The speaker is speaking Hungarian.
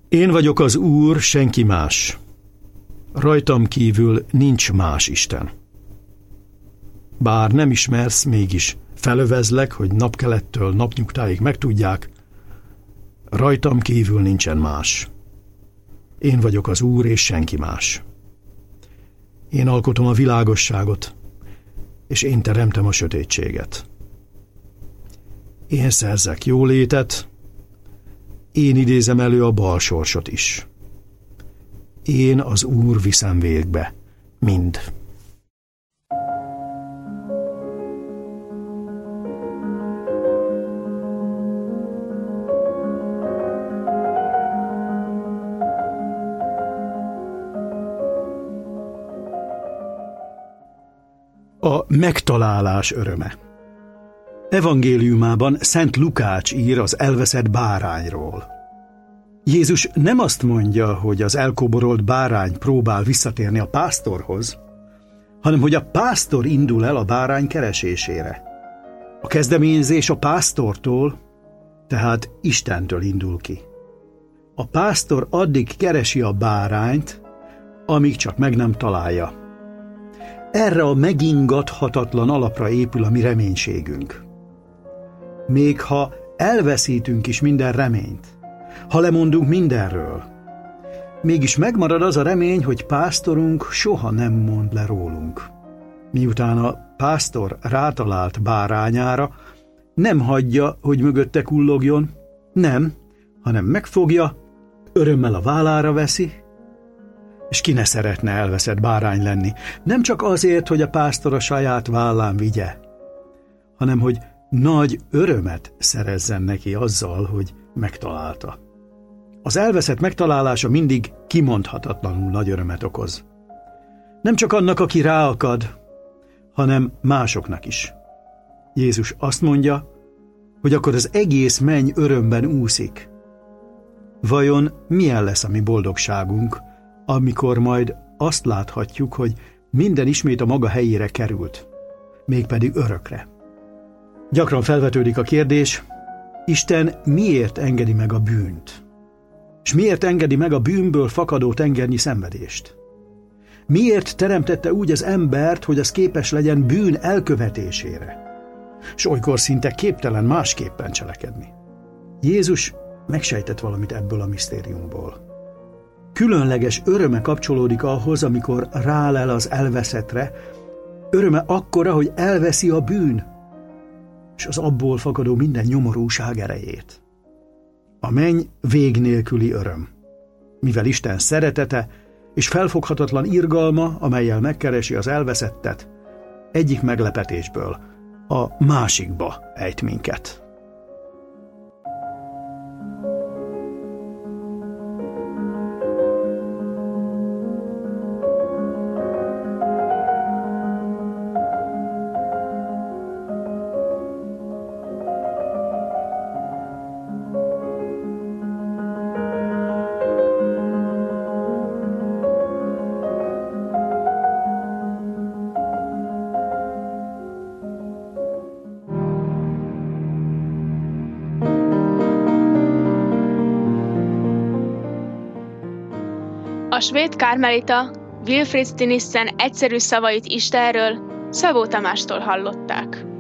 Én vagyok az Úr, senki más. Rajtam kívül nincs más Isten. Bár nem ismersz, mégis felövezlek, hogy napkelettől napnyugtáig megtudják, rajtam kívül nincsen más. Én vagyok az Úr, és senki más. Én alkotom a világosságot, és én teremtem a sötétséget. Én szerzek jólétet, én idézem elő a bal sorsot is. Én az Úr viszem végbe mind. A megtalálás öröme. Evangéliumában Szent Lukács ír az elveszett bárányról. Jézus nem azt mondja, hogy az elkoborolt bárány próbál visszatérni a pásztorhoz, hanem hogy a pásztor indul el a bárány keresésére. A kezdeményezés a pásztortól, tehát Istentől indul ki. A pásztor addig keresi a bárányt, amíg csak meg nem találja. Erre a megingathatatlan alapra épül a mi reménységünk. Még ha elveszítünk is minden reményt, ha lemondunk mindenről, mégis megmarad az a remény, hogy pásztorunk soha nem mond le rólunk. Miután a pásztor rátalált bárányára, nem hagyja, hogy mögötte kullogjon, nem, hanem megfogja, örömmel a vállára veszi, és ki ne szeretne elveszett bárány lenni, nem csak azért, hogy a pásztor a saját vállán vigye, hanem hogy nagy örömet szerezzen neki azzal, hogy megtalálta. Az elveszett megtalálása mindig kimondhatatlanul nagy örömet okoz. Nem csak annak, aki ráakad, hanem másoknak is. Jézus azt mondja, hogy akkor az egész menny örömben úszik. Vajon milyen lesz a mi boldogságunk, amikor majd azt láthatjuk, hogy minden ismét a maga helyére került, mégpedig örökre. Gyakran felvetődik a kérdés, Isten miért engedi meg a bűnt? És miért engedi meg a bűnből fakadó tengernyi szenvedést? Miért teremtette úgy az embert, hogy az képes legyen bűn elkövetésére? És olykor szinte képtelen másképpen cselekedni. Jézus megsejtett valamit ebből a misztériumból. Különleges öröme kapcsolódik ahhoz, amikor rálel az elveszettre, öröme akkora, hogy elveszi a bűn, és az abból fakadó minden nyomorúság erejét. A menny vég nélküli öröm, mivel Isten szeretete és felfoghatatlan irgalma, amellyel megkeresi az elveszettet, egyik meglepetésből a másikba ejt minket. A svéd kármelita Wilfrid Stinissen egyszerű szavait Istenről Szabó Tamástól hallották.